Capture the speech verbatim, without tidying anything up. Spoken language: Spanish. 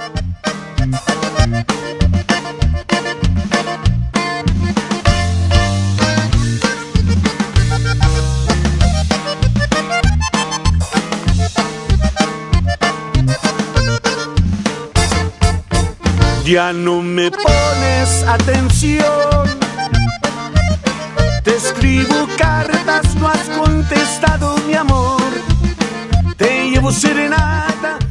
Ya no me pones atención, te escribo cartas, no has contestado, mi amor. Te llevo serenata